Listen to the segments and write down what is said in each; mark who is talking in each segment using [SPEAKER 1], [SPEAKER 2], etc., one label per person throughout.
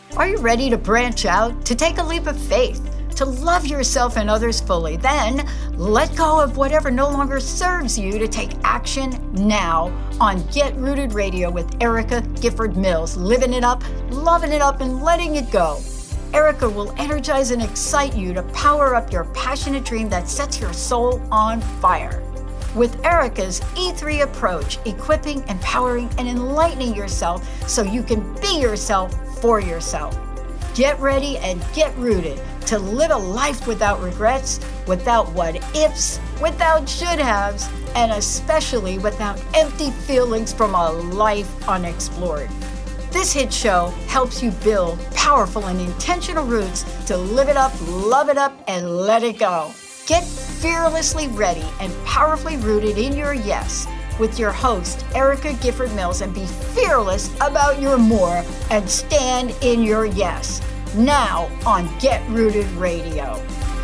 [SPEAKER 1] Are you ready to branch out, to take a leap of faith, to love yourself and others fully? Then let go of whatever no longer serves you to take action now on Get Rooted Radio with Erica Gifford Mills, living it up, loving it up, and letting it go. Erica will energize and excite you to power up your passionate dream that sets your soul on fire. With Erica's E3 approach, equipping, empowering, and enlightening yourself so you can be yourself for yourself. Get ready and get rooted to live a life without regrets, without what ifs, without should haves, and especially without empty feelings from a life unexplored. This hit show helps you build powerful and intentional roots to live it up, love it up, and let it go. Get fearlessly ready and powerfully rooted in your yes with your host, Erica Gifford Mills, and be fearless about your more and stand in your yes. Now on Get Rooted Radio.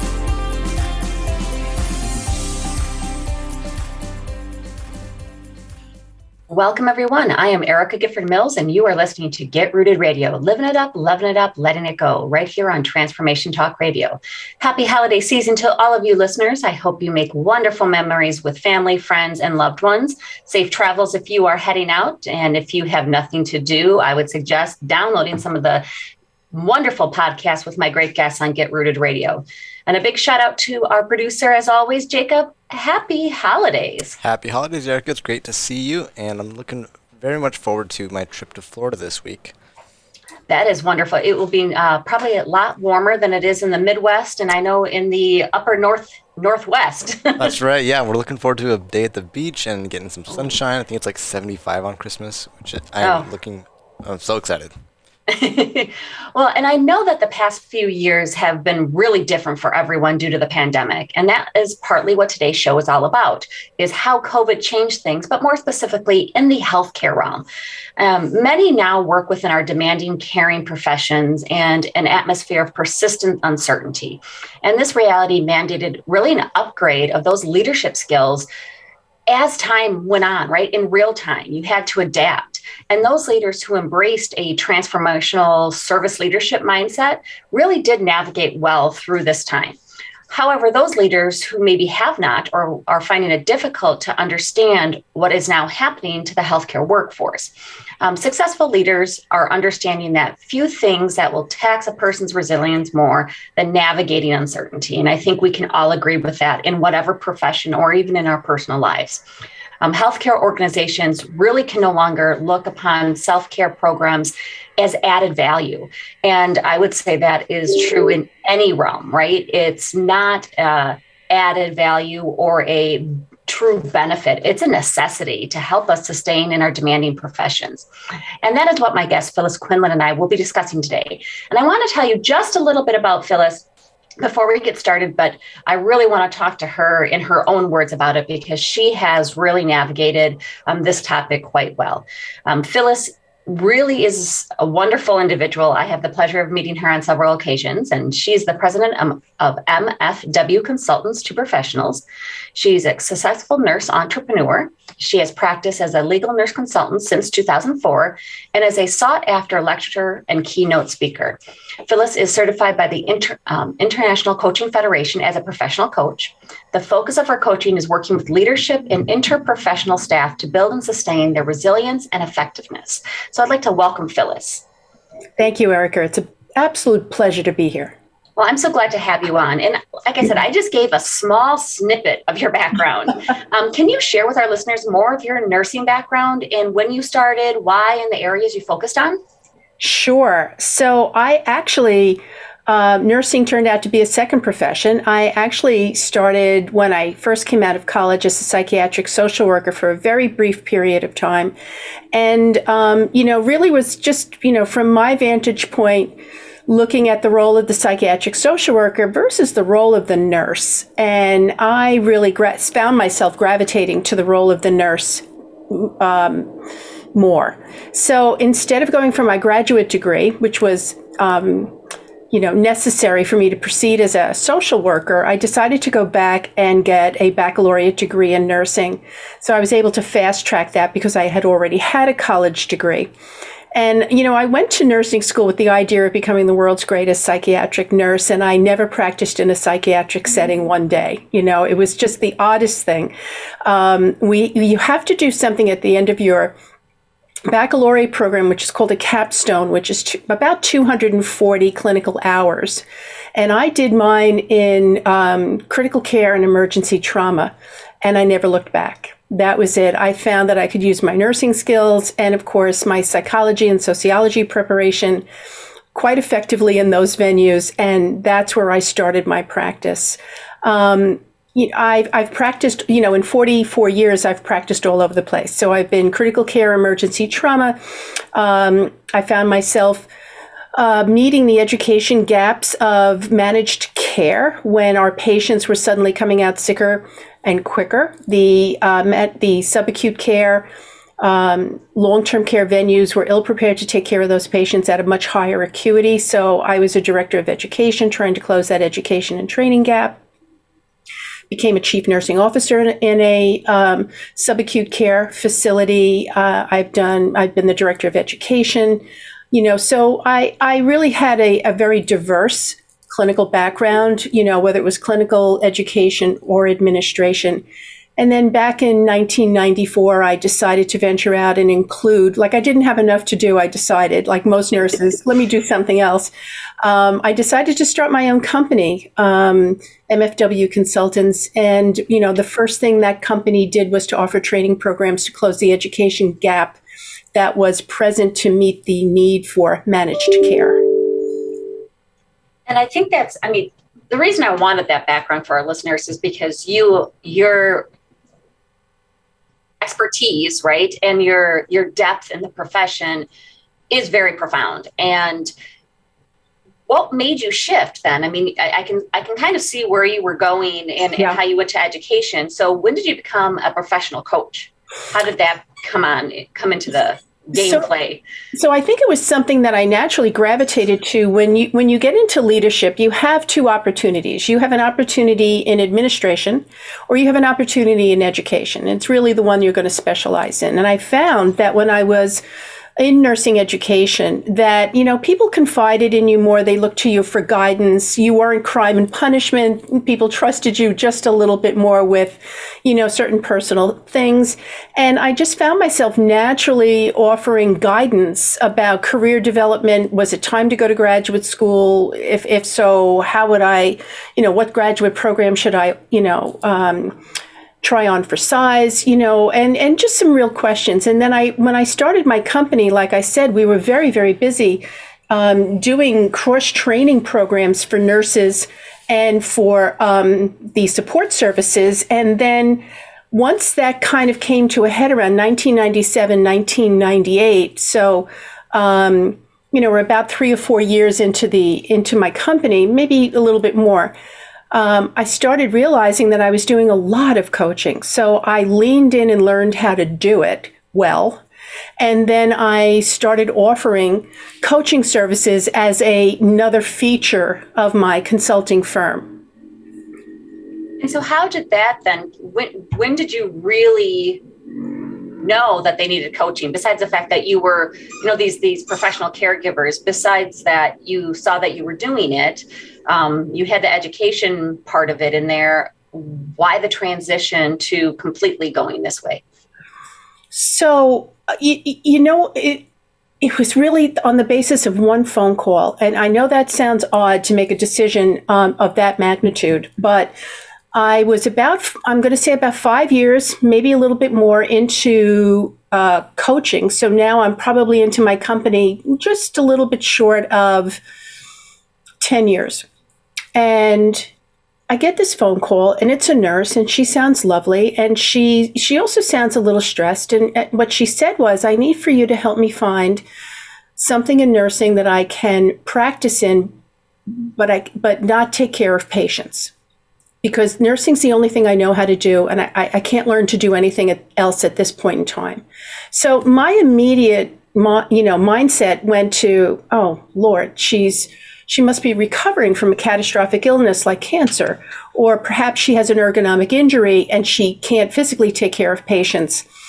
[SPEAKER 2] Welcome, everyone. I am Erica Gifford Mills, and you are listening to Get Rooted Radio, living it up, loving it up, letting it go, right here on Transformation Talk Radio. Happy holiday season to all of you listeners. I hope you make wonderful memories with family, friends, and loved ones. Safe travels if you are heading out. And if you have nothing to do, I would suggest downloading some of the wonderful podcasts with my great guests on Get Rooted Radio. And a big shout out to our producer, as always, Jacob. Happy holidays.
[SPEAKER 3] Happy holidays, Erica. It's great to see you, and I'm looking very much forward to my trip to Florida this week.
[SPEAKER 2] That is wonderful. It will be probably a lot warmer than it is in the Midwest, and I know in the upper northwest.
[SPEAKER 3] That's right. Yeah, we're looking forward to a day at the beach and getting some sunshine. I think it's like 75 on Christmas, which I'm so excited.
[SPEAKER 2] Well, and I know that the past few years have been really different for everyone due to the pandemic. And that is partly what today's show is all about, is how COVID changed things, but more specifically in the healthcare realm. Many now work within our demanding, caring professions and an atmosphere of persistent uncertainty. And this reality mandated really an upgrade of those leadership skills as time went on, right? In real time, you had to adapt. And those leaders who embraced a transformational service leadership mindset really did navigate well through this time. However, those leaders who maybe have not or are finding it difficult to understand what is now happening to the healthcare workforce. Successful leaders are understanding that few things that will tax a person's resilience more than navigating uncertainty. And I think we can all agree with that in whatever profession or even in our personal lives. Healthcare organizations really can no longer look upon self-care programs as added value. And I would say that is true in any realm, right? It's not added value or a true benefit. It's a necessity to help us sustain in our demanding professions. And that is what my guest, Phyllis Quinlan, and I will be discussing today. And I want to tell you just a little bit about Phyllis before we get started, but I really want to talk to her in her own words about it because she has really navigated this topic quite well. Phyllis really is a wonderful individual. I have the pleasure of meeting her on several occasions, and she's the president of MFW Consultants to Professionals. She's a successful nurse entrepreneur. She has practiced as a legal nurse consultant since 2004 and is a sought-after lecturer and keynote speaker. Phyllis is certified by the International Coaching Federation as a professional coach. The focus of her coaching is working with leadership and interprofessional staff to build and sustain their resilience and effectiveness. So I'd like to welcome Phyllis.
[SPEAKER 4] Thank you, Erica. It's an absolute pleasure to be here.
[SPEAKER 2] Well, I'm so glad to have you on. And like I said, I just gave a small snippet of your background. Can you share with our listeners more of your nursing background and when you started, why, and the areas you focused on?
[SPEAKER 4] Sure. So I actually, nursing turned out to be a second profession. I actually started when I first came out of college as a psychiatric social worker for a very brief period of time. And, really was just, from my vantage point, looking at the role of the psychiatric social worker versus the role of the nurse. And I really found myself gravitating to the role of the nurse more. So instead of going for my graduate degree, which was necessary for me to proceed as a social worker, I decided to go back and get a baccalaureate degree in nursing. So I was able to fast track that because I had already had a college degree. And, I went to nursing school with the idea of becoming the world's greatest psychiatric nurse, and I never practiced in a psychiatric setting one day. It was just the oddest thing. You have to do something at the end of your baccalaureate program, which is called a capstone, which is about 240 clinical hours. And I did mine in critical care and emergency trauma, and I never looked back. That was it. I found that I could use my nursing skills and, of course, my psychology and sociology preparation quite effectively in those venues, and that's where I started my practice. I've practiced, in 44 years, I've practiced all over the place. So I've been critical care, emergency trauma. I found myself meeting the education gaps of managed care when our patients were suddenly coming out sicker and quicker. The subacute care, long-term care venues were ill-prepared to take care of those patients at a much higher acuity. So I was a director of education trying to close that education and training gap. Became a chief nursing officer in a subacute care facility. I've been the director of education. So I really had a very diverse clinical background, whether it was clinical education or administration. And then back in 1994, I decided to venture out and include, I didn't have enough to do. I decided, like most nurses, let me do something else. I decided to start my own company, MFW Consultants. And, the first thing that company did was to offer training programs to close the education gap that was present to meet the need for managed care.
[SPEAKER 2] And I think the reason I wanted that background for our listeners is because your expertise, right, and your depth in the profession is very profound. And what made you shift then? I can kind of see where you were going and how you went to education. So when did you become a professional coach? How did that come into the gameplay?
[SPEAKER 4] So I think it was something that I naturally gravitated to. When you get into leadership, you have two opportunities. You have an opportunity in administration, or you have an opportunity in education. It's really the one you're going to specialize in. And I found that when I was in nursing education that, people confided in you more. They looked to you for guidance. You weren't crime and punishment. People trusted you just a little bit more with, certain personal things. And I just found myself naturally offering guidance about career development. Was it time to go to graduate school? If so, how would I, what graduate program should I, try on for size, and just some real questions. And then when I started my company, like I said, we were very, very busy doing cross-training programs for nurses and for the support services. And then once that kind of came to a head around 1997, 1998, so we're about 3 or 4 years into my company, maybe a little bit more. I started realizing that I was doing a lot of coaching. So I leaned in and learned how to do it well. And then I started offering coaching services as another feature of my consulting firm.
[SPEAKER 2] And so how did that then, when did you really know that they needed coaching, besides the fact that you were, these professional caregivers, besides that you saw that you were doing it, you had the education part of it in there. Why the transition to completely going this way?
[SPEAKER 4] So, it was really on the basis of one phone call. And I know that sounds odd to make a decision of that magnitude, but I was about 5 years, maybe a little bit more into coaching. So now I'm probably into my company just a little bit short of 10 years. And I get this phone call, and it's a nurse, and she sounds lovely. And she also sounds a little stressed. And what she said was, I need for you to help me find something in nursing that I can practice in, but not take care of patients. Because nursing's the only thing I know how to do, and I can't learn to do anything else at this point in time. So my immediate, mindset went to, oh, Lord, she must be recovering from a catastrophic illness like cancer, or perhaps she has an ergonomic injury and she can't physically take care of patients.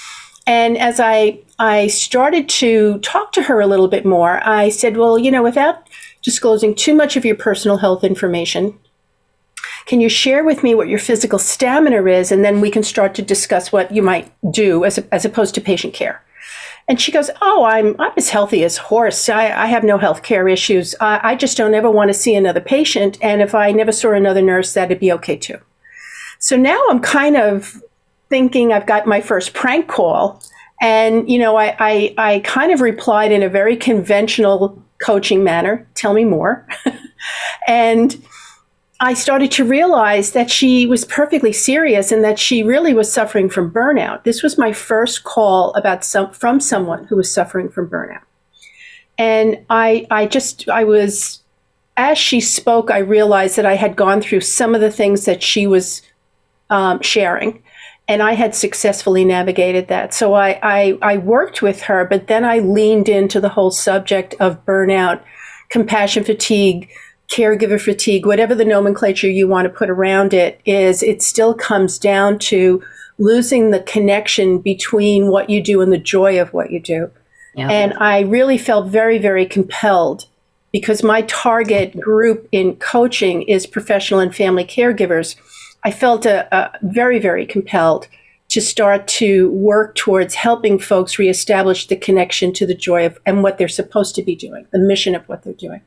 [SPEAKER 4] And as I started to talk to her a little bit more, I said, well, without disclosing too much of your personal health information, can you share with me what your physical stamina is? And then we can start to discuss what you might do as opposed to patient care. And she goes, oh, I'm as healthy as a horse. I have no health care issues. I just don't ever want to see another patient. And if I never saw another nurse, that'd be okay too. So now I'm kind of thinking I've got my first prank call. And, I kind of replied in a very conventional coaching manner, tell me more. And I started to realize that she was perfectly serious and that she really was suffering from burnout. This was my first call from someone who was suffering from burnout. And I was, as she spoke, I realized that I had gone through some of the things that she was sharing, and I had successfully navigated that. So I worked with her, but then I leaned into the whole subject of burnout, compassion fatigue, caregiver fatigue, whatever the nomenclature you want to put around it is, it still comes down to losing the connection between what you do and the joy of what you do. Yeah. And I really felt very, very compelled, because my target group in coaching is professional and family caregivers. I felt very, very compelled to start to work towards helping folks reestablish the connection to the joy of and what they're supposed to be doing, the mission of what they're doing.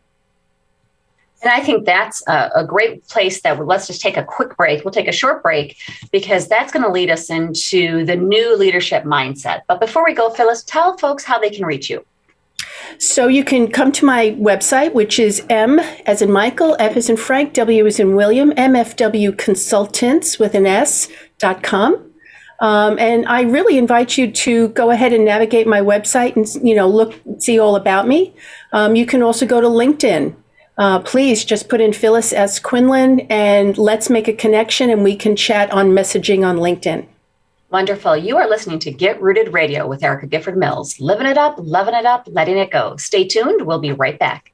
[SPEAKER 2] And I think that's a great place that let's just take a quick break. We'll take a short break because that's going to lead us into the new leadership mindset. But before we go, Phyllis, tell folks how they can reach you.
[SPEAKER 4] So you can come to my website, which is M as in Michael, F as in Frank, W as in William, MFW Consultants with an S.com. And I really invite you to go ahead and navigate my website and, see all about me. You can also go to LinkedIn. Please just put in Phyllis S. Quinlan and let's make a connection, and we can chat on messaging on LinkedIn.
[SPEAKER 2] Wonderful. You are listening to Get Rooted Radio with Erica Gifford Mills. Living it up, loving it up, letting it go. Stay tuned. We'll be right back.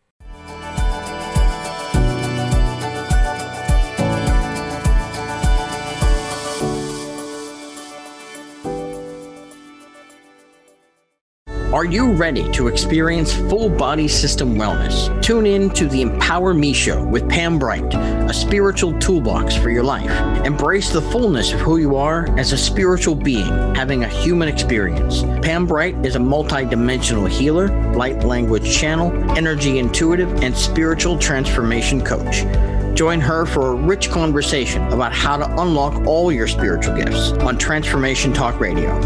[SPEAKER 5] Are you ready to experience full body system wellness? Tune in to the Empower Me Show with Pam Bright, a spiritual toolbox for your life. Embrace the fullness of who you are as a spiritual being, having a human experience. Pam Bright is a multidimensional healer, light language channel, energy intuitive, and spiritual transformation coach. Join her for a rich conversation about how to unlock all your spiritual gifts on Transformation Talk Radio.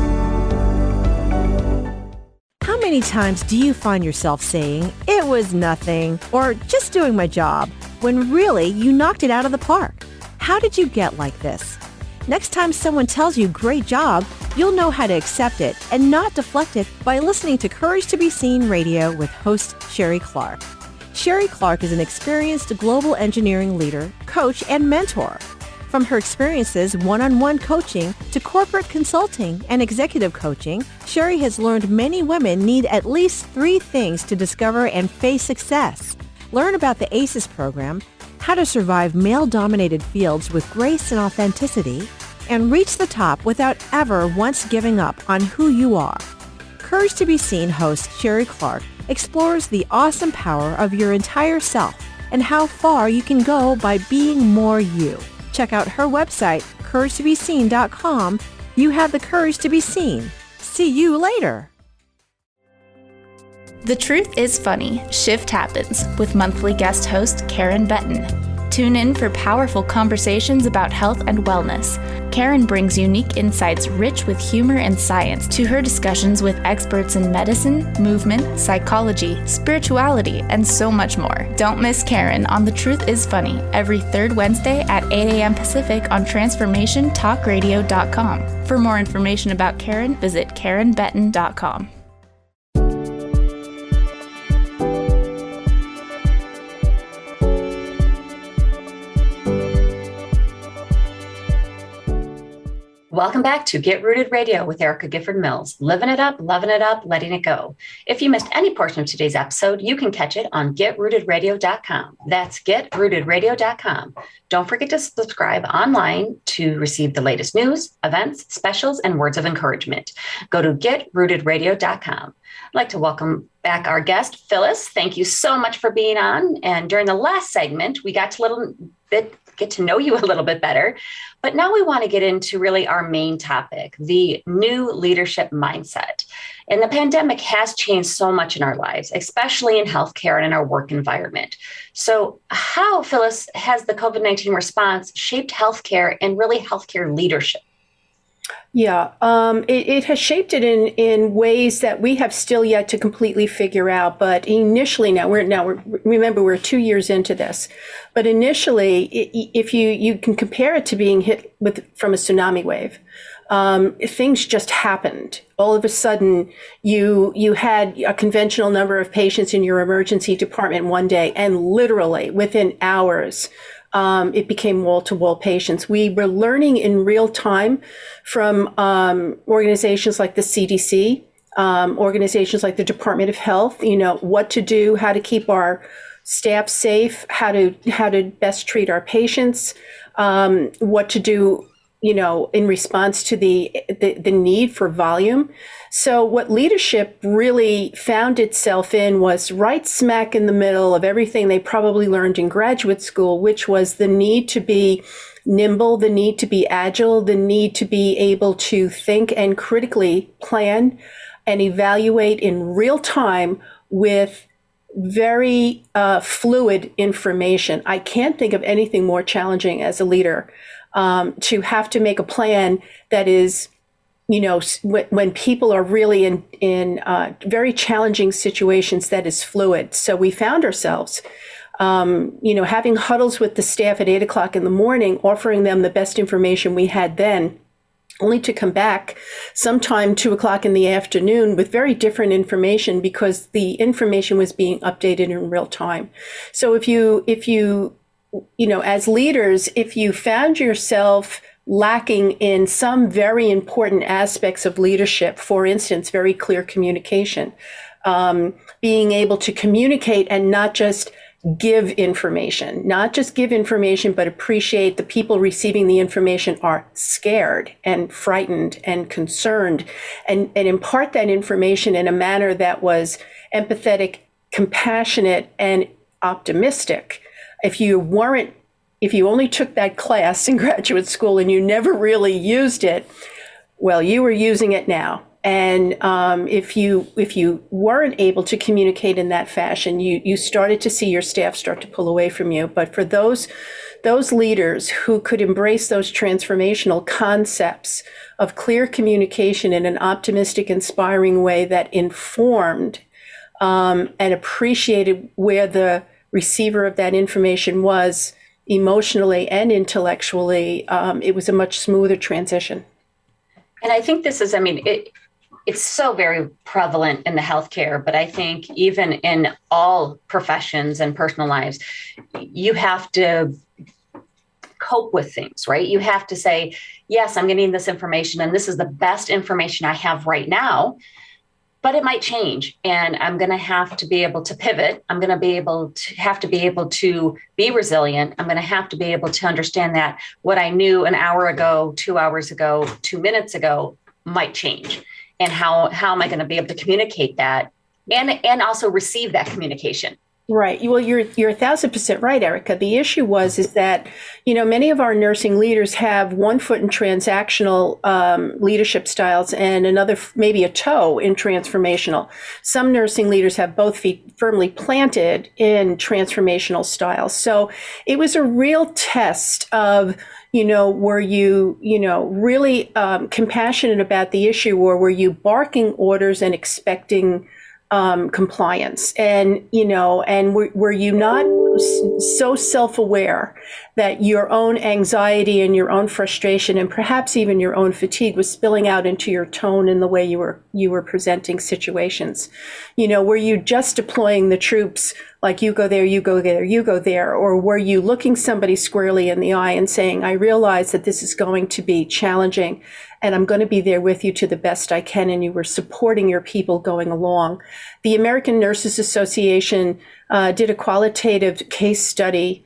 [SPEAKER 6] How many times do you find yourself saying, it was nothing, or just doing my job, when really you knocked it out of the park? How did you get like this? Next time someone tells you great job, you'll know how to accept it and not deflect it by listening to Courage to Be Seen Radio with host Sherry Clark. Sherry Clark is an experienced global engineering leader, coach, and mentor. From her experiences one-on-one coaching to corporate consulting and executive coaching, Sherry has learned many women need at least 3 things to discover and face success. Learn about the ACES program, how to survive male-dominated fields with grace and authenticity, and reach the top without ever once giving up on who you are. Courage to Be Seen host Sherry Clark explores the awesome power of your entire self and how far you can go by being more you. Check out her website, CourageToBeSeen.com. You have the courage to be seen. See you later.
[SPEAKER 7] The Truth is Funny. Shift Happens with monthly guest host Karen Benton. Tune in for powerful conversations about health and wellness. Karen brings unique insights rich with humor and science to her discussions with experts in medicine, movement, psychology, spirituality, and so much more. Don't miss Karen on The Truth is Funny every third Wednesday at 8 a.m. Pacific on TransformationTalkRadio.com. For more information about Karen, visit KarenBenton.com.
[SPEAKER 2] Welcome back to Get Rooted Radio with Erica Gifford Mills. Living it up, loving it up, letting it go. If you missed any portion of today's episode, you can catch it on GetRootedRadio.com. That's GetRootedRadio.com. Don't forget to subscribe online to receive the latest news, events, specials, and words of encouragement. Go to GetRootedRadio.com. I'd like to welcome back our guest, Phyllis. Thank you so much for being on. And during the last segment, we got to get to know you a little bit better. But now we want to get into really our main topic, the new leadership mindset. And the pandemic has changed so much in our lives, especially in healthcare and in our work environment. So how, Phyllis, has the COVID-19 response shaped healthcare and really healthcare leadership?
[SPEAKER 4] Yeah, it has shaped it in ways that we have still yet to completely figure out. But initially, remember we're 2 years into this. But initially, if you can compare it to being hit from a tsunami wave, things just happened. All of a sudden, you had a conventional number of patients in your emergency department one day, and literally within hours, it became wall-to-wall patients. We were learning in real time from organizations like the CDC, organizations like the Department of Health, what to do, how to keep our staff safe, how to best treat our patients, what to do, in response to the need for volume. So what leadership really found itself in was right smack in the middle of everything they probably learned in graduate school, which was the need to be nimble, the need to be agile, the need to be able to think and critically plan and evaluate in real time with very fluid information. I can't think of anything more challenging as a leader, to have to make a plan that is, when people are really in very challenging situations, that is fluid. So we found ourselves, having huddles with the staff at 8 o'clock in the morning, offering them the best information we had then, only to come back sometime 2 o'clock in the afternoon with very different information because the information was being updated in real time. So if you as leaders, if you found yourself lacking in some very important aspects of leadership, for instance, very clear communication, being able to communicate and not just give information, but appreciate the people receiving the information are scared and frightened and concerned, and impart that information in a manner that was empathetic, compassionate, and optimistic. If you only took that class in graduate school and you never really used it, well, you were using it now. And if you weren't able to communicate in that fashion, you started to see your staff start to pull away from you. But for those leaders who could embrace those transformational concepts of clear communication in an optimistic, inspiring way that informed and appreciated where the receiver of that information was emotionally and intellectually, it was a much smoother transition.
[SPEAKER 2] And I think this is, it's so very prevalent in the healthcare, but I think even in all professions and personal lives, you have to cope with things, right? You have to say, yes, I'm getting this information and this is the best information I have right now. But it might change, and I'm going to have to be able to pivot. I'm going to have to be able to be resilient. I'm going to have to be able to understand that what I knew an hour ago, 2 hours ago, 2 minutes ago might change. And how am I going to be able to communicate that and also receive that communication?
[SPEAKER 4] Right. Well, you're 1,000% right, Erica. The issue is that, many of our nursing leaders have one foot in transactional leadership styles and another, maybe a toe in transformational. Some nursing leaders have both feet firmly planted in transformational styles. So it was a real test of, were you, really compassionate about the issue, or were you barking orders and expecting compliance? And, and were you not so self-aware that your own anxiety and your own frustration and perhaps even your own fatigue was spilling out into your tone and the way you were presenting situations. Were you just deploying the troops like you go there, you go there, you go there, or were you looking somebody squarely in the eye and saying, I realize that this is going to be challenging and I'm going to be there with you to the best I can, and you were supporting your people going along. The American Nurses Association did a qualitative case study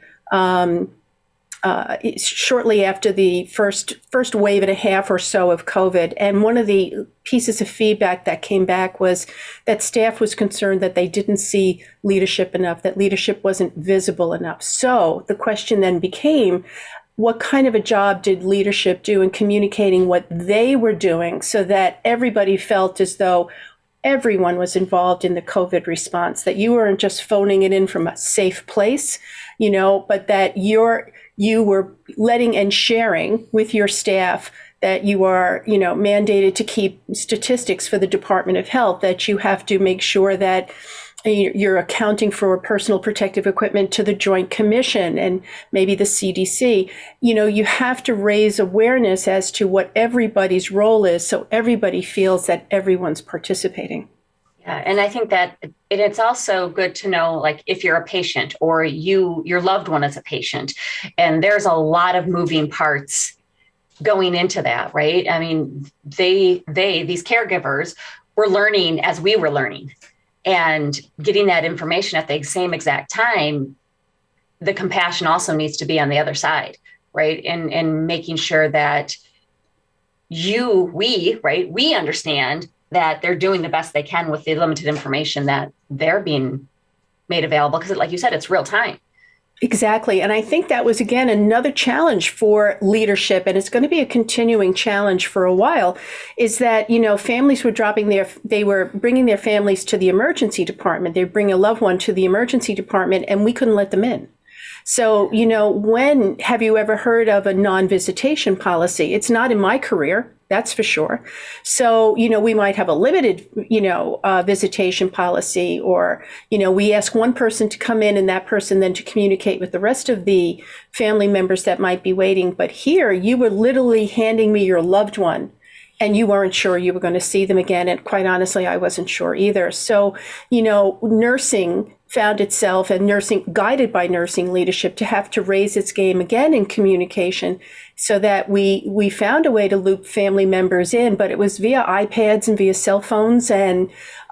[SPEAKER 4] shortly after the first wave and a half or so of COVID. And one of the pieces of feedback that came back was that staff was concerned that they didn't see leadership enough, that leadership wasn't visible enough. So the question then became, what kind of a job did leadership do in communicating what they were doing so that everybody felt as though everyone was involved in the COVID response, that you weren't just phoning it in from a safe place, but that you were letting and sharing with your staff, that you are, mandated to keep statistics for the Department of Health, that you have to make sure that you're accounting for personal protective equipment to the Joint Commission and maybe the CDC. You have to raise awareness as to what everybody's role is so everybody feels that everyone's participating.
[SPEAKER 2] Yeah, and I think that it's also good to know, like, if you're a patient or your loved one is a patient, and there's a lot of moving parts going into that, right? I mean, these caregivers were learning as we were learning. And getting that information at the same exact time, the compassion also needs to be on the other side, right? And making sure that we understand that they're doing the best they can with the limited information that they're being made available. Because like you said, it's real time.
[SPEAKER 4] Exactly. And I think that was, again, another challenge for leadership, and it's going to be a continuing challenge for a while, is that, families were they were bringing their families to the emergency department. They bring a loved one to the emergency department, and we couldn't let them in. So, when have you ever heard of a non-visitation policy? It's not in my career. That's for sure. So, we might have a limited, visitation policy, or, we ask one person to come in and that person then to communicate with the rest of the family members that might be waiting. But here you were literally handing me your loved one and you weren't sure you were going to see them again. And quite honestly, I wasn't sure either. So, nursing found itself, and guided by nursing leadership, to have to raise its game again in communication, so that we found a way to loop family members in, but it was via iPads and via cell phones and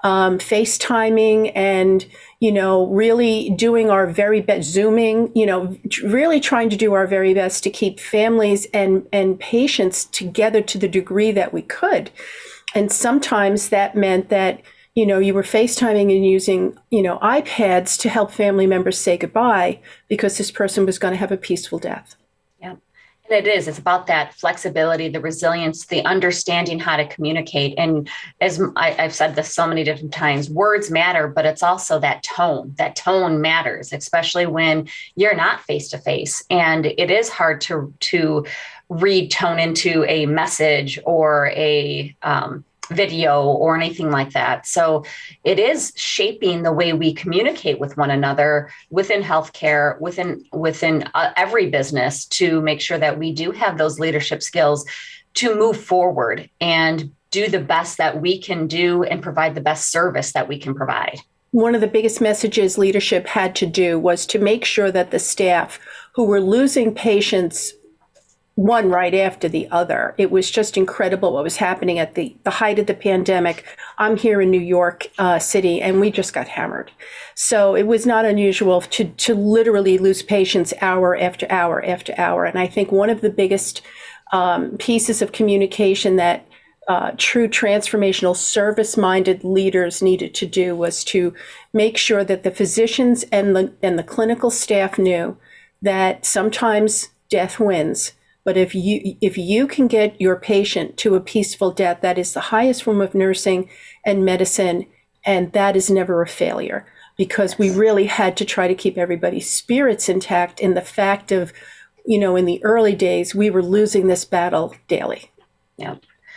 [SPEAKER 4] FaceTiming and, really doing our very best, Zooming, really trying to do our very best to keep families and patients together to the degree that we could. And sometimes that meant that you were FaceTiming and using, iPads to help family members say goodbye because this person was going to have a peaceful death.
[SPEAKER 2] Yeah. And it's about that flexibility, the resilience, the understanding how to communicate. And as I've said this so many different times, words matter, but it's also that tone. That tone matters, especially when you're not face to face. And it is hard to read tone into a message or a, video or anything like that. So it is shaping the way we communicate with one another within healthcare, within every business, to make sure that we do have those leadership skills to move forward and do the best that we can do and provide the best service that we can provide.
[SPEAKER 4] One of the biggest messages leadership had to do was to make sure that the staff who were losing patients one right after the other. It was just incredible what was happening at the height of the pandemic. I'm here in New York City, and we just got hammered. So it was not unusual to literally lose patients hour after hour after hour. And I think one of the biggest pieces of communication that true transformational service-minded leaders needed to do was to make sure that the physicians and the clinical staff knew that sometimes death wins. But if you can get your patient to a peaceful death, that is the highest form of nursing and medicine, and that is never a failure, because we really had to try to keep everybody's spirits intact in the fact of, in the early days, we were losing this battle daily.
[SPEAKER 2] Yeah.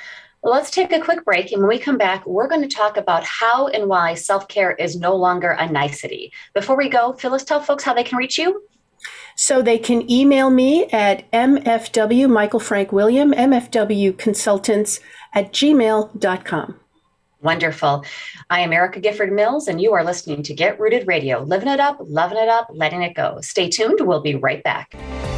[SPEAKER 2] Well, let's take a quick break. And when we come back, we're going to talk about how and why self-care is no longer a nicety. Before we go, Phyllis, tell folks how they can reach you.
[SPEAKER 4] So they can email me at MFW, Michael Frank William, MFWconsultants@gmail.com.
[SPEAKER 2] Wonderful. I am Erica Gifford Mills, and you are listening to Get Rooted Radio, living it up, loving it up, letting it go. Stay tuned. We'll be right back.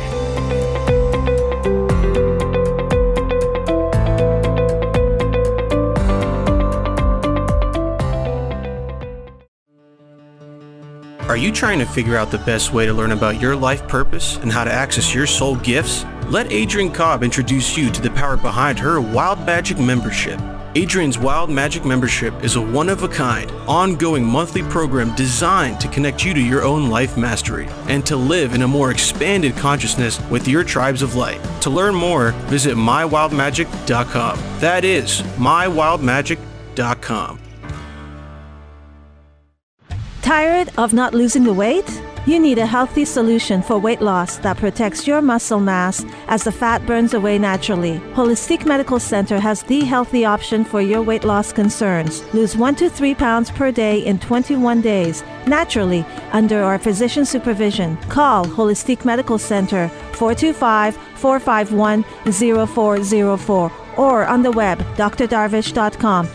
[SPEAKER 8] Are you trying to figure out the best way to learn about your life purpose and how to access your soul gifts? Let Adrienne Cobb introduce you to the power behind her Wild Magic membership. Adrienne's Wild Magic membership is a one-of-a-kind, ongoing monthly program designed to connect you to your own life mastery and to live in a more expanded consciousness with your tribes of light. To learn more, visit mywildmagic.com. That is mywildmagic.com.
[SPEAKER 6] Tired of not losing the weight? You need a healthy solution for weight loss that protects your muscle mass as the fat burns away naturally. Holistic Medical Center has the healthy option for your weight loss concerns. Lose 1 to 3 pounds per day in 21 days, naturally, under our physician supervision. Call Holistic Medical Center 425-451-0404 or on the web drdarvish.com,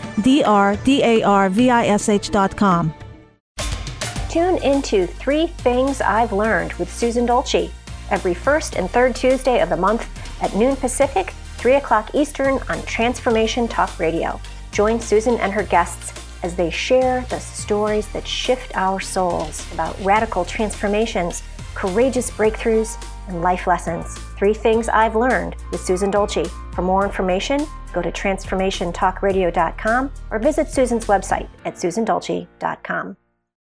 [SPEAKER 6] drdarvish.com.
[SPEAKER 9] Tune into 3 Things I've Learned with Susan Dolce every first and third Tuesday of the month at noon Pacific, 3 o'clock Eastern on Transformation Talk Radio. Join Susan and her guests as they share the stories that shift our souls about radical transformations, courageous breakthroughs, and life lessons. 3 Things I've Learned with Susan Dolce. For more information, go to transformationtalkradio.com or visit Susan's website at susandolce.com.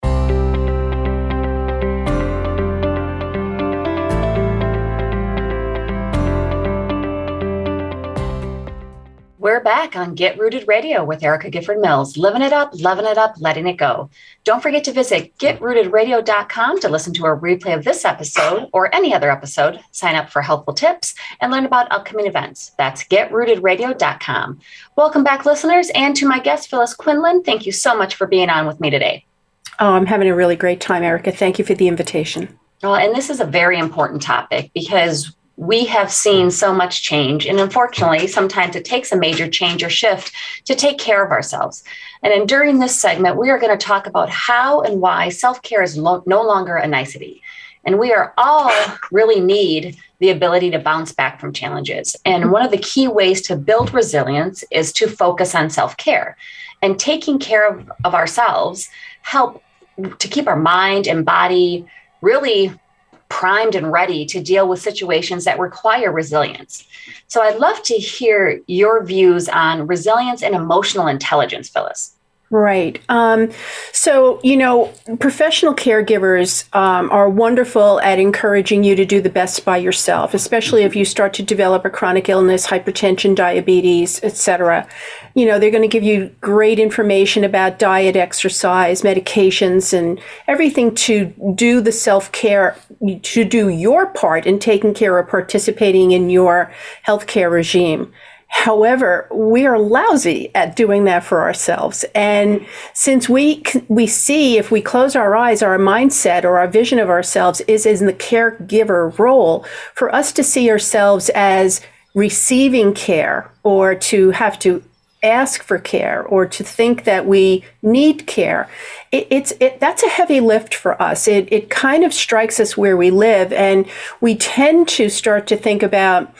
[SPEAKER 2] We're back on Get Rooted Radio with Erica Gifford Mills, living it up, loving it up, letting it go. Don't forget to visit getrootedradio.com to listen to a replay of this episode or any other episode, sign up for helpful tips, and learn about upcoming events. That's getrootedradio.com. Welcome back, listeners, and to my guest, Phyllis Quinlan. Thank you so much for being on with me today.
[SPEAKER 4] Oh, I'm having a really great time, Erica. Thank you for the invitation.
[SPEAKER 2] Well, and this is a very important topic because we have seen so much change. And unfortunately, sometimes it takes a major change or shift to take care of ourselves. And then during this segment, we are going to talk about how and why self-care is no longer a nicety. And we are all really need the ability to bounce back from challenges. And one of the key ways to build resilience is to focus on self-care. And taking care of ourselves help to keep our mind and body really primed and ready to deal with situations that require resilience. So I'd love to hear your views on resilience and emotional intelligence, Phyllis.
[SPEAKER 4] Right. So, professional caregivers are wonderful at encouraging you to do the best by yourself, especially if you start to develop a chronic illness, hypertension, diabetes, etc. They're going to give you great information about diet, exercise, medications, and everything to do the self-care, to do your part in taking care of participating in your healthcare regime. However, we are lousy at doing that for ourselves. And since we see, if we close our eyes, our mindset or our vision of ourselves is in the caregiver role, for us to see ourselves as receiving care or to have to ask for care or to think that we need care, that's a heavy lift for us. It kind of strikes us where we live, and we tend to start to think about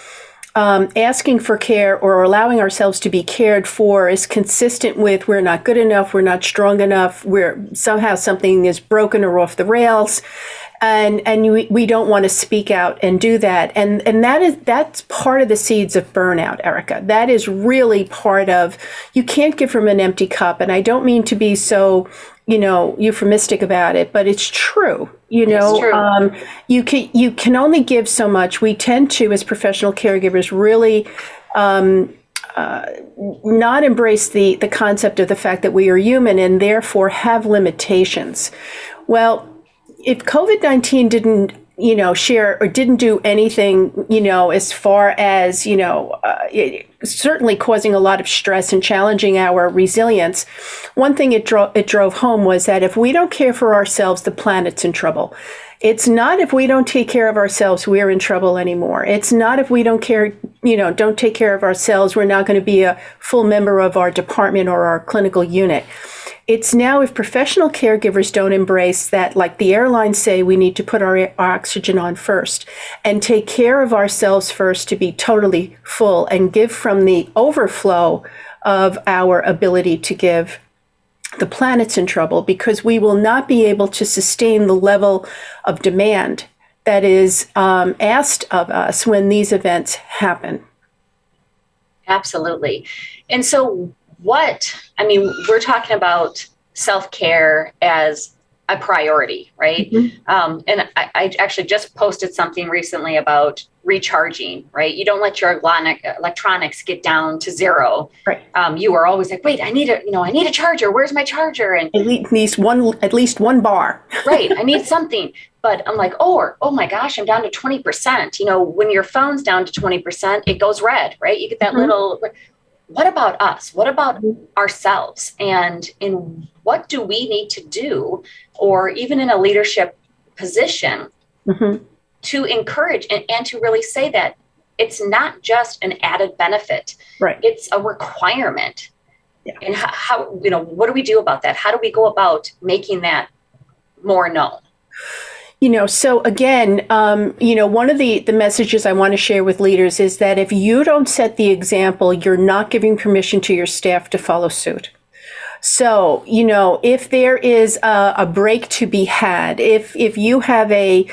[SPEAKER 4] asking for care or allowing ourselves to be cared for is consistent with we're not good enough, we're not strong enough, we're somehow something is broken or off the rails, and we don't want to speak out and do that. And that's part of the seeds of burnout, Erica. That is really part of, you can't give from an empty cup. And I don't mean to be so euphemistic about it, but it's true.
[SPEAKER 2] It's true.
[SPEAKER 4] You can only give so much. We tend to, as professional caregivers, really not embrace the concept of the fact that we are human and therefore have limitations. Well, if COVID-19 didn't share or didn't do anything, as far as, certainly causing a lot of stress and challenging our resilience. One thing it drove home was that if we don't care for ourselves, the planet's in trouble. It's not if we don't take care of ourselves, we're in trouble anymore. It's not if we don't take care of ourselves, we're not going to be a full member of our department or our clinical unit. It's now if professional caregivers don't embrace that, like the airlines say, we need to put our oxygen on first and take care of ourselves first to be totally full and give from the overflow of our ability to give. The planet's in trouble because we will not be able to sustain the level of demand that is asked of us when these events happen.
[SPEAKER 2] Absolutely. And so we're talking about self-care as a priority, right? Mm-hmm. And I actually just posted something recently about recharging, right? You don't let your electronics get down to zero. Right. You are always like, wait, I need a charger. Where's my charger? And
[SPEAKER 4] at least one bar. Right.
[SPEAKER 2] I need something. But I'm like, oh my gosh, I'm down to 20%. When your phone's down to 20%, it goes red, right? You get that little. What about us? What about ourselves? And in what do we need to do, or even in a leadership position, to encourage and to really say that it's not just an added benefit, right? It's a requirement. Yeah. And how what do we do about that? How do we go about making that more known?
[SPEAKER 4] So again, one of the messages I want to share with leaders is that if you don't set the example, you're not giving permission to your staff to follow suit. So, if there is a break to be had, if you have a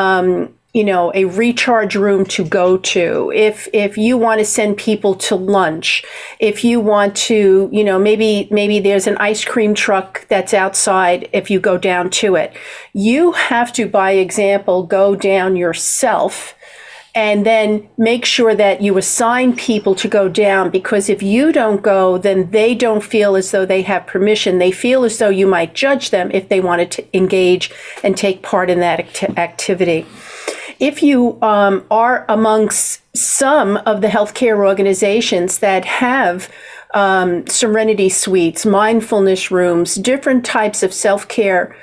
[SPEAKER 4] recharge room to go to, if you want to send people to lunch, if you want to, maybe there's an ice cream truck that's outside, if you go down to it, you have to, by example, go down yourself and then make sure that you assign people to go down, because if you don't go, then they don't feel as though they have permission. They feel as though you might judge them if they wanted to engage and take part in that activity. If you are amongst some of the healthcare organizations that have serenity suites, mindfulness rooms, different types of self-care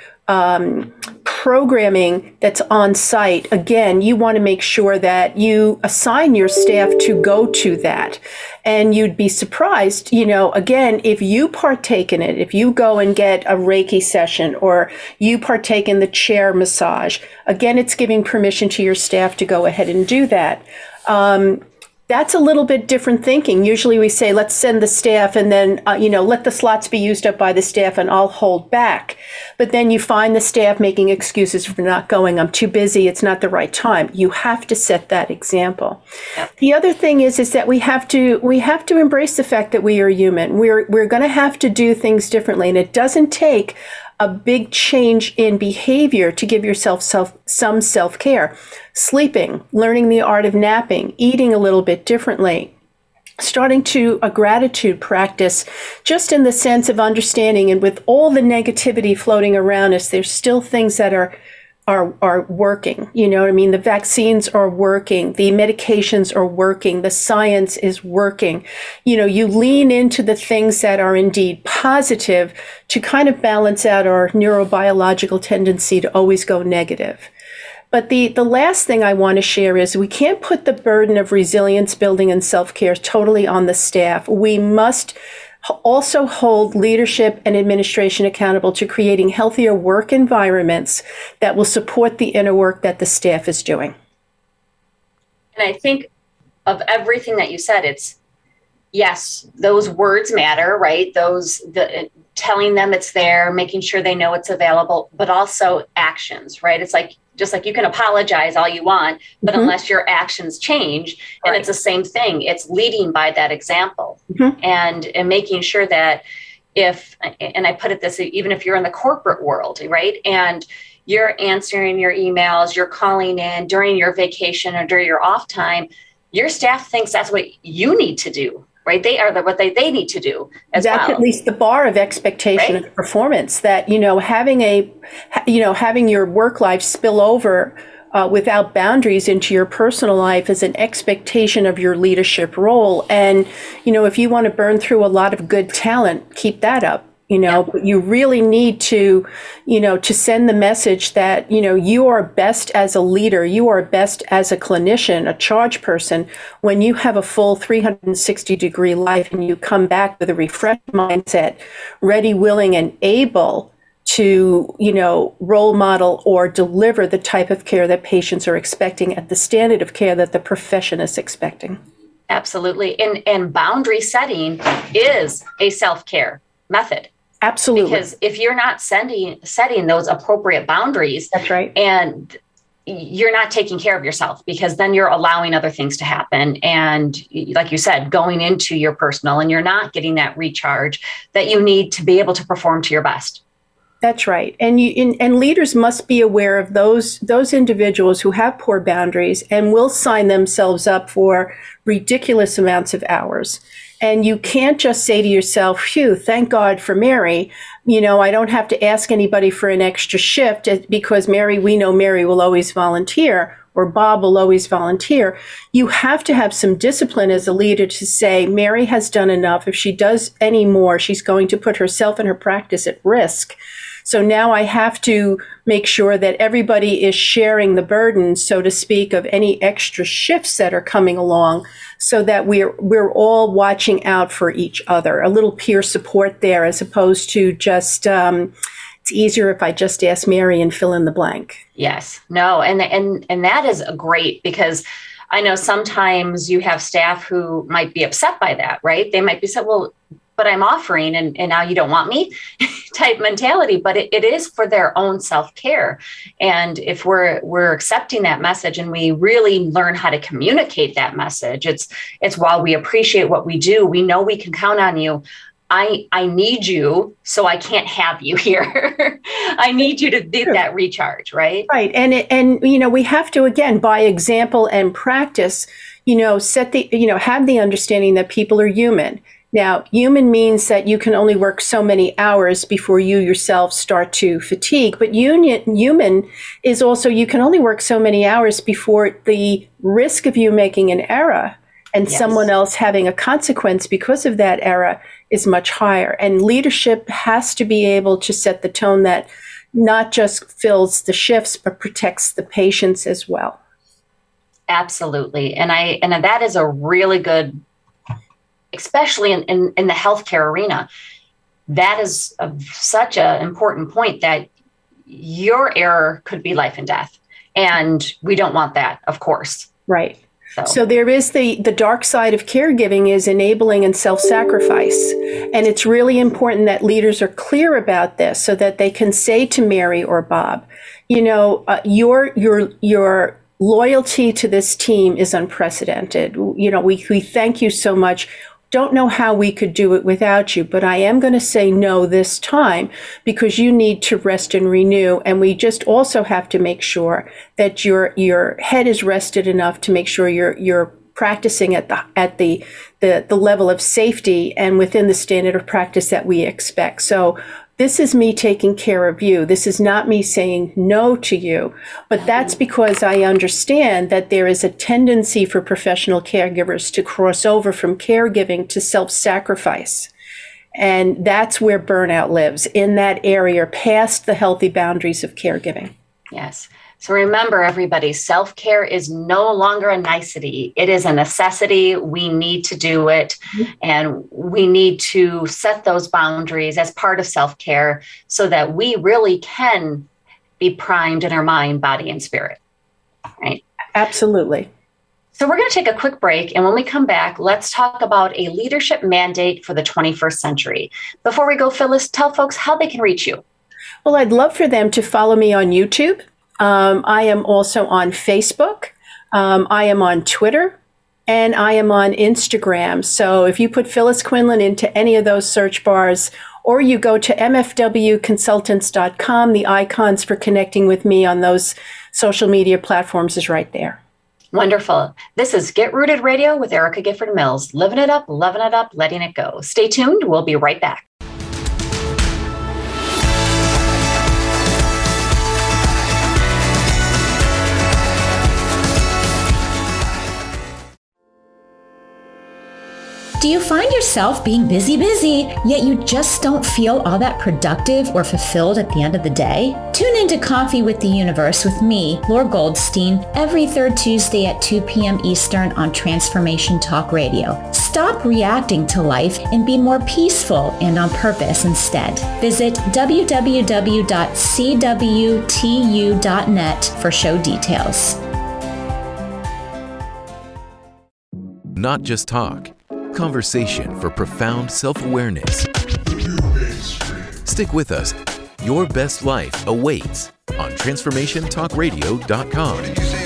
[SPEAKER 4] programming that's on site, again, you want to make sure that you assign your staff to go to that. And you'd be surprised, again, if you partake in it, if you go and get a Reiki session or you partake in the chair massage, again, it's giving permission to your staff to go ahead and do that. That's a little bit different thinking. Usually we say, let's send the staff and then, let the slots be used up by the staff and I'll hold back. But then you find the staff making excuses for not going. I'm too busy. It's not the right time. You have to set that example. Yep. The other thing is that we have to embrace the fact that we are human. We're going to have to do things differently. And it doesn't take a big change in behavior to give yourself some self-care. Sleeping, learning the art of napping, eating a little bit differently, starting to a gratitude practice, just in the sense of understanding, and with all the negativity floating around us, there's still things that are working. The vaccines are working, the medications are working, the science is working. You lean into the things that are indeed positive to kind of balance out our neurobiological tendency to always go negative. But the last thing I want to share is we can't put the burden of resilience building and self-care totally on the staff. We must also hold leadership and administration accountable to creating healthier work environments that will support the inner work that the staff is doing.
[SPEAKER 2] And I think of everything that you said, it's, yes, those words matter, right? Telling them it's there, making sure they know it's available, but also actions, right? It's like, just like you can apologize all you want, but unless your actions change, and it's the same thing, it's leading by that example and making sure that and I put it this, even if you're in the corporate world, right? And you're answering your emails, you're calling in during your vacation or during your off time, your staff thinks that's what you need to do. Right, they are what they need to do as well. That's
[SPEAKER 4] at least the bar of expectation of performance. That having your work life spill over without boundaries into your personal life is an expectation of your leadership role. And, if you want to burn through a lot of good talent, keep that up. But you really need to, to send the message that, you are best as a leader, you are best as a clinician, a charge person, when you have a full 360-degree life and you come back with a refreshed mindset, ready, willing, and able to, role model or deliver the type of care that patients are expecting at the standard of care that the profession is expecting.
[SPEAKER 2] Absolutely. And boundary setting is a self-care method.
[SPEAKER 4] Absolutely.
[SPEAKER 2] Because if you're not setting those appropriate boundaries,
[SPEAKER 4] that's right,
[SPEAKER 2] and you're not taking care of yourself, because then you're allowing other things to happen. And like you said, going into your personal, and you're not getting that recharge that you need to be able to perform to your best.
[SPEAKER 4] That's right. And leaders must be aware of those individuals who have poor boundaries and will sign themselves up for ridiculous amounts of hours. And you can't just say to yourself, phew, thank God for Mary. I don't have to ask anybody for an extra shift because we know Mary will always volunteer, or Bob will always volunteer. You have to have some discipline as a leader to say, Mary has done enough. If she does any more, she's going to put herself and her practice at risk. So now I have to make sure that everybody is sharing the burden, so to speak, of any extra shifts that are coming along, so that we're all watching out for each other. A little peer support there, as opposed to just it's easier if I just ask Mary and fill in the blank.
[SPEAKER 2] Yes, no, and that is great, because I know sometimes you have staff who might be upset by that, right? They might be said, well, but I'm offering and now you don't want me type mentality, but it is for their own self-care. And if we're accepting that message and we really learn how to communicate that message, it's while we appreciate what we do, we know we can count on you. I need you, so I can't have you here. I need you to do that recharge, right?
[SPEAKER 4] Right. And we have to, again, by example and practice, have the understanding that people are human. Now, human means that you can only work so many hours before you yourself start to fatigue. But human is also, you can only work so many hours before the risk of you making an error and someone else having a consequence because of that error is much higher. And leadership has to be able to set the tone that not just fills the shifts, but protects the patients as well.
[SPEAKER 2] Absolutely. And that is a really good, especially in the healthcare arena, that is such an important point, that your error could be life and death. And we don't want that, of course.
[SPEAKER 4] Right. So there is the dark side of caregiving is enabling and self-sacrifice. And it's really important that leaders are clear about this so that they can say to Mary or Bob, your loyalty to this team is unprecedented. We thank you so much. Don't know how we could do it without you, but I am going to say no this time because you need to rest and renew. And we just also have to make sure that your head is rested enough to make sure you're practicing at the level of safety and within the standard of practice that we expect. So this is me taking care of you. This is not me saying no to you, but that's because I understand that there is a tendency for professional caregivers to cross over from caregiving to self-sacrifice. And that's where burnout lives, in that area past the healthy boundaries of caregiving.
[SPEAKER 2] Yes. So remember, everybody, self-care is no longer a nicety. It is a necessity. We need to do it. And we need to set those boundaries as part of self-care so that we really can be primed in our mind, body, and spirit. Right?
[SPEAKER 4] Absolutely.
[SPEAKER 2] So we're going to take a quick break. And when we come back, let's talk about a leadership mandate for the 21st century. Before we go, Phyllis, tell folks how they can reach you.
[SPEAKER 4] Well, I'd love for them to follow me on YouTube. I am also on Facebook. I am on Twitter, and I am on Instagram. So if you put Phyllis Quinlan into any of those search bars, or you go to mfwconsultants.com, the icons for connecting with me on those social media platforms is right there.
[SPEAKER 2] Wonderful. This is Get Rooted Radio with Erica Gifford Mills. Living it up, loving it up, letting it go. Stay tuned. We'll be right back.
[SPEAKER 10] Do you find yourself being busy, yet you just don't feel all that productive or fulfilled at the end of the day? Tune into Coffee with the Universe with me, Laura Goldstein, every third Tuesday at 2 p.m. Eastern on Transformation Talk Radio. Stop reacting to life and be more peaceful and on purpose instead. Visit www.cwtu.net for show details.
[SPEAKER 11] Not just talk. Conversation for profound self-awareness. Stick with us. Your best life awaits on TransformationTalkRadio.com.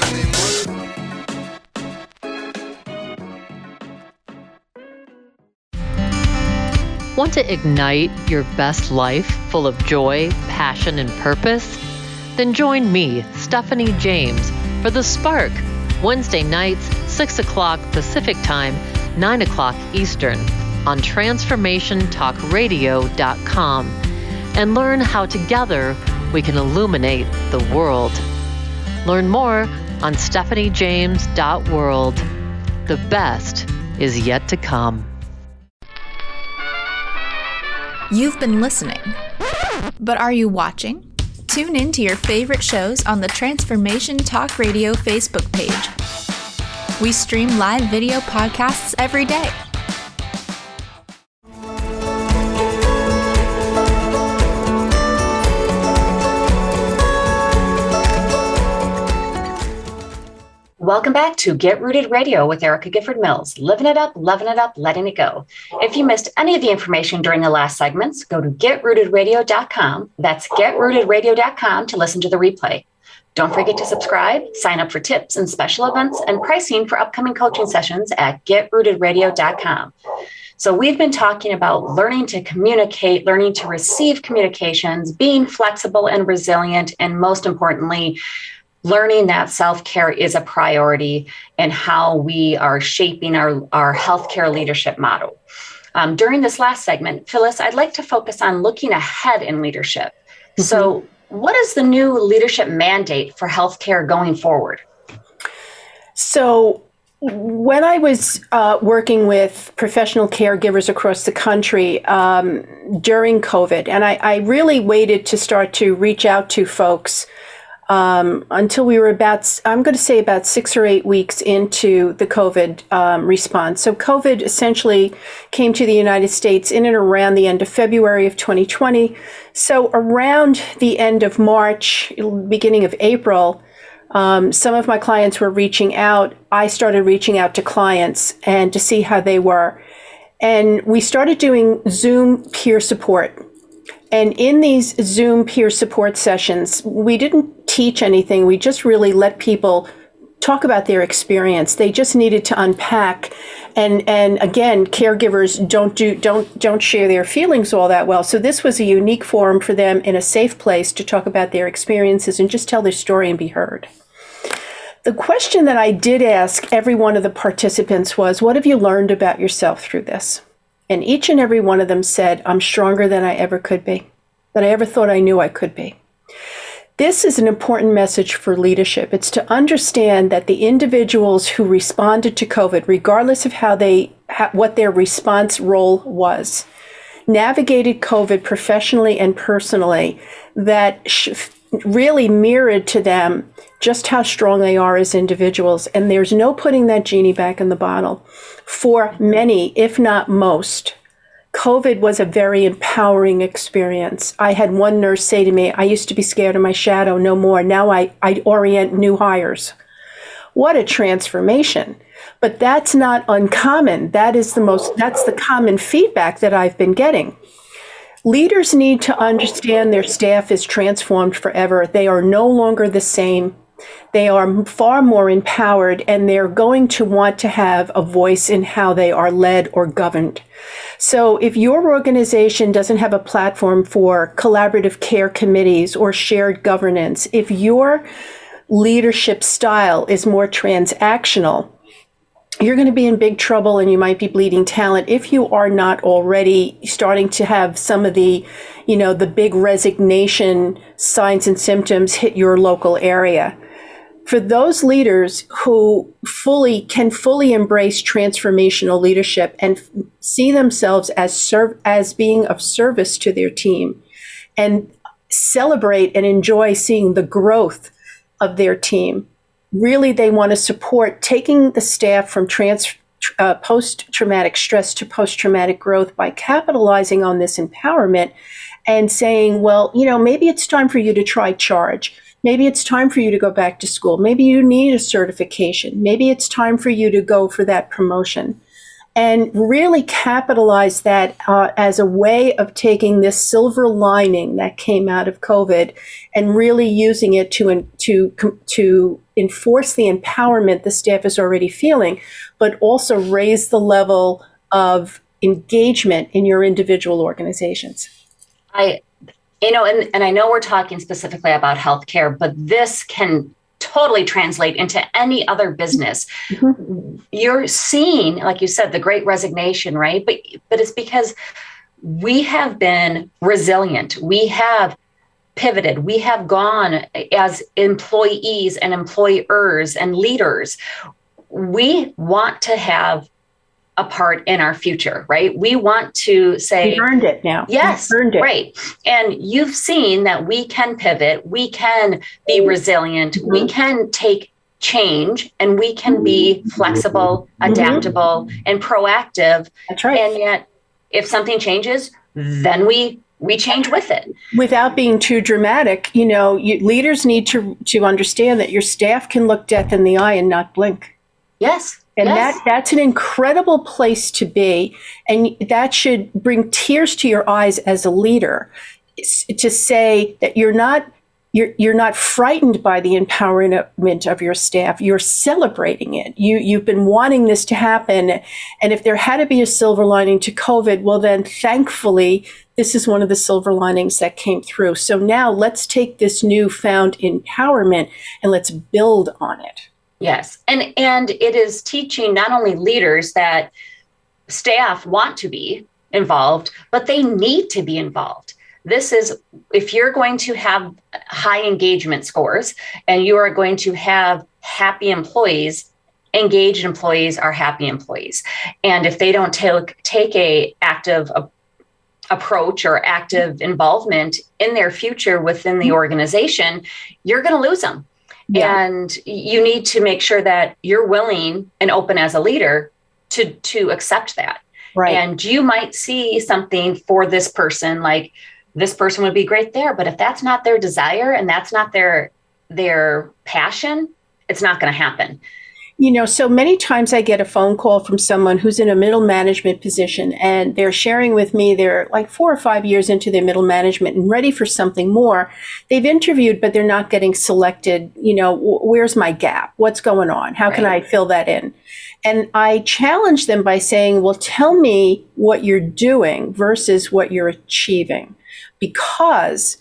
[SPEAKER 12] Want to ignite your best life full of joy, passion, and purpose? Then join me, Stephanie James, for The Spark, Wednesday nights, 6 o'clock Pacific Time, 9 o'clock Eastern, on TransformationTalkRadio.com, and learn how together we can illuminate the world. Learn more on stephaniejames.world. The best is yet to come.
[SPEAKER 7] You've been listening, but are you watching? Tune in to your favorite shows on the Transformation Talk Radio Facebook page. We stream live video podcasts every day.
[SPEAKER 2] Welcome back to Get Rooted Radio with Erica Gifford Mills. Living it up, loving it up, letting it go. If you missed any of the information during the last segments, go to getrootedradio.com. That's getrootedradio.com to listen to the replay. Don't forget to subscribe, sign up for tips and special events and pricing for upcoming coaching sessions at getrootedradio.com. So we've been talking about learning to communicate, learning to receive communications, being flexible and resilient, and most importantly, learning that self-care is a priority and how we are shaping our healthcare leadership model. During this last segment, Phyllis, I'd like to focus on looking ahead in leadership. Mm-hmm. So what is the new leadership mandate for healthcare going forward?
[SPEAKER 4] So when I was working with professional caregivers across the country during COVID, and I really waited to start to reach out to folks until we were about 6 or 8 weeks into the COVID response. So COVID essentially came to the United States in and around the end of February of 2020. So around the end of March, beginning of April, some of my clients were reaching out. I started reaching out to clients and to see how they were. And we started doing Zoom peer support. And in these Zoom peer support sessions, we didn't teach anything. We just really let people talk about their experience. They just needed to unpack. And again, caregivers don't share their feelings all that well. So this was a unique forum for them in a safe place to talk about their experiences and just tell their story and be heard. The question that I did ask every one of the participants was, what have you learned about yourself through this? And each and every one of them said, I'm stronger than I ever could be, than I ever thought I knew I could be. This is an important message for leadership. It's to understand that the individuals who responded to COVID, regardless of what their response role was, navigated COVID professionally and personally, that really mirrored to them just how strong they are as individuals. And there's no putting that genie back in the bottle. For many, if not most, COVID was a very empowering experience. I had one nurse say to me, I used to be scared of my shadow, no more. Now I orient new hires. What a transformation. But that's not uncommon. That's the common feedback that I've been getting. Leaders need to understand their staff is transformed forever. They are no longer the same. They are far more empowered, and they're going to want to have a voice in how they are led or governed. So if your organization doesn't have a platform for collaborative care committees or shared governance, if your leadership style is more transactional, you're going to be in big trouble, and you might be bleeding talent if you are not already starting to have some of the big resignation signs and symptoms hit your local area. for those leaders who can fully embrace transformational leadership and see themselves as being of service to their team and celebrate and enjoy seeing the growth of their team, really they want to support taking the staff from post-traumatic stress to post-traumatic growth by capitalizing on this empowerment and saying, well, maybe it's time for you to try charge. Maybe it's time for you to go back to school. Maybe you need a certification. Maybe it's time for you to go for that promotion. And really capitalize that as a way of taking this silver lining that came out of COVID and really using it to enforce the empowerment the staff is already feeling, but also raise the level of engagement in your individual organizations.
[SPEAKER 2] And I know we're talking specifically about healthcare, but this can totally translate into any other business. Mm-hmm. You're seeing, like you said, the Great Resignation, right? But it's because we have been resilient. We have pivoted. We have gone as employees and employers and leaders. We want to have a part in our future, right? We want to say,
[SPEAKER 4] we've earned it now.
[SPEAKER 2] Yes,
[SPEAKER 4] we've earned it.
[SPEAKER 2] Right. And you've seen that we can pivot, we can be resilient, mm-hmm. we can take change, and we can be flexible, mm-hmm. adaptable, and proactive.
[SPEAKER 4] That's right.
[SPEAKER 2] And yet, if something changes, then we change with it.
[SPEAKER 4] Without being too dramatic, leaders need to understand that your staff can look death in the eye and not blink.
[SPEAKER 2] Yes.
[SPEAKER 4] And that's an incredible place to be. And that should bring tears to your eyes as a leader, to say that you're not frightened by the empowerment of your staff. You're celebrating it. You've been wanting this to happen. And if there had to be a silver lining to COVID, well, then thankfully, this is one of the silver linings that came through. So now let's take this newfound empowerment and let's build on it.
[SPEAKER 2] Yes. And it is teaching not only leaders that staff want to be involved, but they need to be involved. This is, if you're going to have high engagement scores and you are going to have happy employees, engaged employees are happy employees. And if they don't take a active approach or active involvement in their future within the organization, you're going to lose them. Yeah. And you need to make sure that you're willing and open as a leader to accept that.
[SPEAKER 4] Right.
[SPEAKER 2] And you might see something for this person, like this person would be great there, but if that's not their desire and that's not their passion, it's not going to happen.
[SPEAKER 4] So many times I get a phone call from someone who's in a middle management position and they're sharing with me they're like 4 or 5 years into their middle management and ready for something more. They've interviewed, but they're not getting selected. Where's my gap? What's going on? How can I fill that in? And I challenge them by saying, well, tell me what you're doing versus what you're achieving. Because,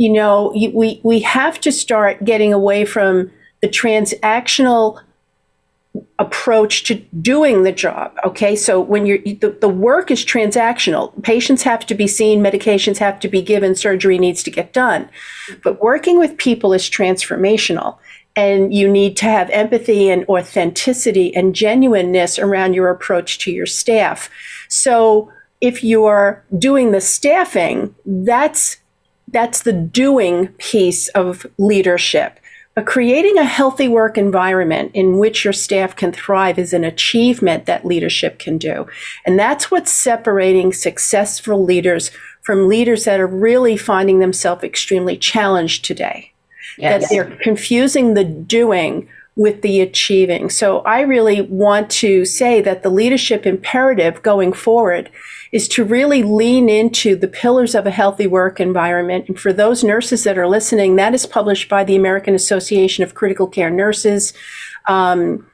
[SPEAKER 4] we have to start getting away from the transactional approach to doing the job. Okay. So when the work is transactional, patients have to be seen, medications have to be given, surgery needs to get done. But working with people is transformational. And you need to have empathy and authenticity and genuineness around your approach to your staff. So if you're doing the staffing, that's the doing piece of leadership. But creating a healthy work environment in which your staff can thrive is an achievement that leadership can do. And that's what's separating successful leaders from leaders that are really finding themselves extremely challenged today. Yes. That they're confusing the doing with the achieving. So I really want to say that the leadership imperative going forward is to really lean into the pillars of a healthy work environment. And for those nurses that are listening, that is published by the American Association of Critical Care Nurses. Harvard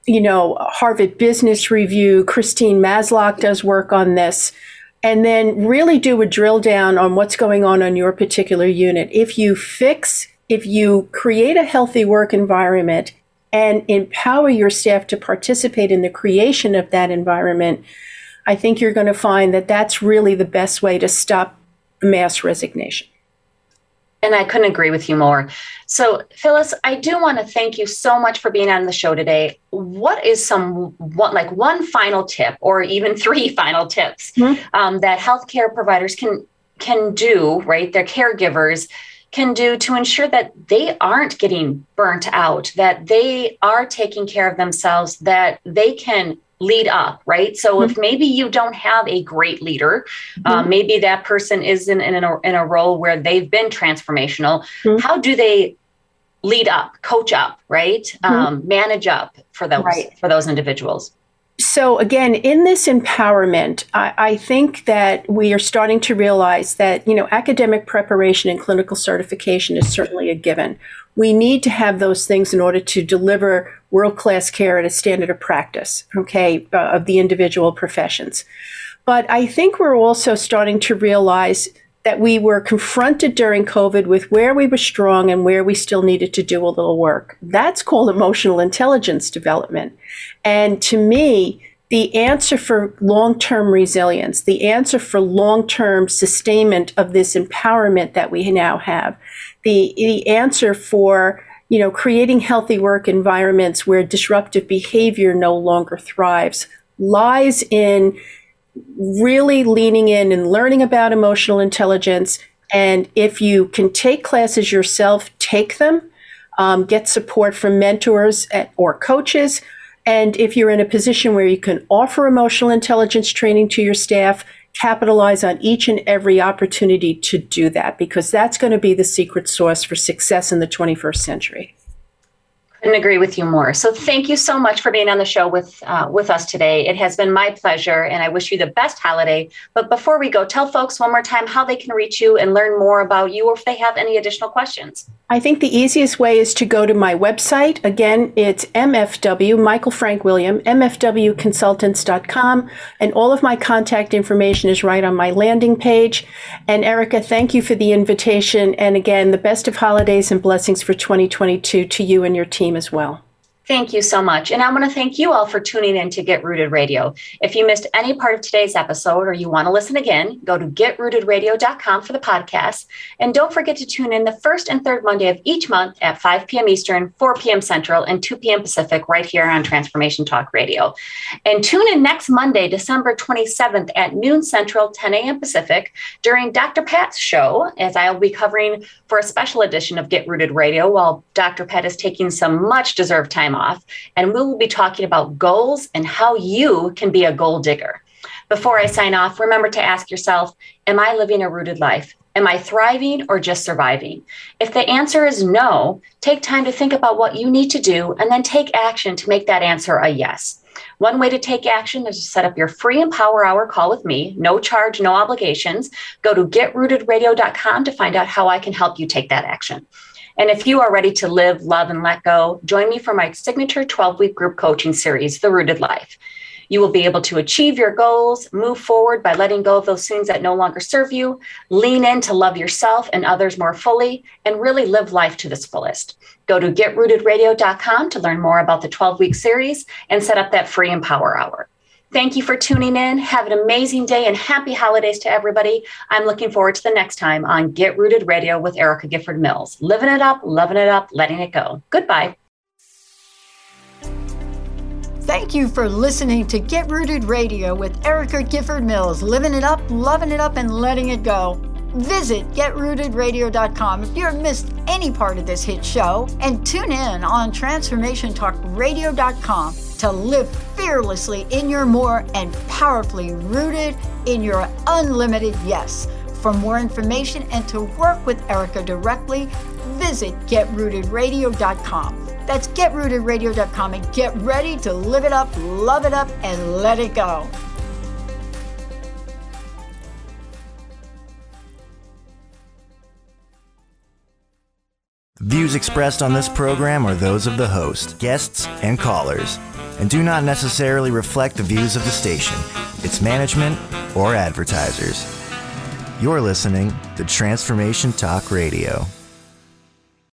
[SPEAKER 4] Business Review, Christine Masloch does work on this. And then really do a drill down on what's going on your particular unit. If you create a healthy work environment and empower your staff to participate in the creation of that environment, I think you're going to find that that's really the best way to stop mass resignation.
[SPEAKER 2] And I couldn't agree with you more. So, Phyllis, I do want to thank you so much for being on the show today. What is one final tip, or even 3 final tips, that healthcare providers can do, right? Their caregivers can do to ensure that they aren't getting burnt out, that they are taking care of themselves, that they can lead up, right? So if maybe you don't have a great leader, maybe that person is in a role where they've been transformational, how do they lead up, coach up, right? Manage up for those individuals?
[SPEAKER 4] So again, in this empowerment, I think that we are starting to realize that, academic preparation and clinical certification is certainly a given. We need to have those things in order to deliver world-class care at a standard of practice, of the individual professions. But I think we're also starting to realize that we were confronted during COVID with where we were strong and where we still needed to do a little work. That's called emotional intelligence development. And to me, the answer for long-term resilience, the answer for long-term sustainment of this empowerment that we now have, the answer for creating healthy work environments where disruptive behavior no longer thrives, lies in really leaning in and learning about emotional intelligence. And if you can take classes yourself, take them, get support from mentors or coaches. And if you're in a position where you can offer emotional intelligence training to your staff, capitalize on each and every opportunity to do that, because that's going to be the secret sauce for success in the 21st century.
[SPEAKER 2] Couldn't agree with you more. So thank you so much for being on the show with us today. It has been my pleasure, and I wish you the best holiday. But before we go, tell folks one more time how they can reach you and learn more about you, or if they have any additional questions.
[SPEAKER 4] I think the easiest way is to go to my website. Again, it's MFW, Michael Frank William, mfwconsultants.com, and all of my contact information is right on my landing page. And Erica, thank you for the invitation. And again, the best of holidays and blessings for 2022 to you and your team as well.
[SPEAKER 2] Thank you so much. And I want to thank you all for tuning in to Get Rooted Radio. If you missed any part of today's episode or you want to listen again, go to getrootedradio.com for the podcast. And don't forget to tune in the first and third Monday of each month at 5 p.m. Eastern, 4 p.m. Central, and 2 p.m. Pacific right here on Transformation Talk Radio. And tune in next Monday, December 27th at noon Central, 10 a.m. Pacific during Dr. Pat's show, as I'll be covering for a special edition of Get Rooted Radio while Dr. Pat is taking some much deserved time off, and we will be talking about goals and how you can be a goal digger. Before I sign off, remember to ask yourself, am I living a rooted life? Am I thriving or just surviving? If the answer is no, take time to think about what you need to do and then take action to make that answer a yes. One way to take action is to set up your free Empower Hour call with me. No charge, no obligations. Go to getrootedradio.com to find out how I can help you take that action. And if you are ready to live, love, and let go, join me for my signature 12-week group coaching series, The Rooted Life. You will be able to achieve your goals, move forward by letting go of those things that no longer serve you, lean in to love yourself and others more fully, and really live life to its fullest. Go to getrootedradio.com to learn more about the 12-week series and set up that free Empower Hour. Thank you for tuning in. Have an amazing day and happy holidays to everybody. I'm looking forward to the next time on Get Rooted Radio with Erica Gifford Mills. Living it up, loving it up, letting it go. Goodbye.
[SPEAKER 1] Thank you for listening to Get Rooted Radio with Erica Gifford Mills. Living it up, loving it up, and letting it go. Visit getrootedradio.com if you have missed any part of this hit show, and tune in on transformationtalkradio.com to live fearlessly in your more and powerfully rooted in your unlimited yes. For more information and to work with Erica directly, visit getrootedradio.com. That's getrootedradio.com, and get ready to live it up, love it up, and let it go.
[SPEAKER 13] Views expressed on this program are those of the host, guests, and callers, and do not necessarily reflect the views of the station, its management, or advertisers. You're listening to Transformation Talk Radio.